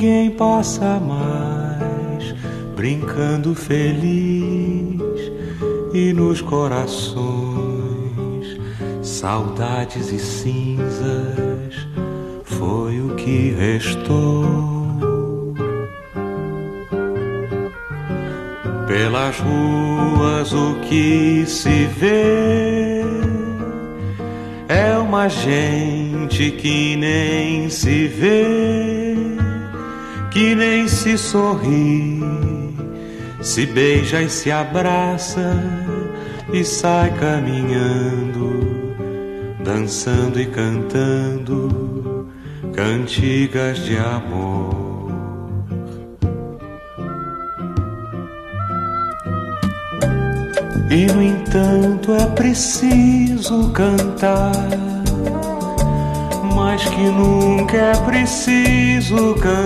ninguém passa mais, brincando feliz, e nos corações saudades e cinzas foi o que restou. Pelas ruas o que se vê é uma gente que nem se vê, que nem se sorri, se beija e se abraça e sai caminhando, dançando e cantando cantigas de amor. E no entanto é preciso cantar, mais que nunca é preciso cantar.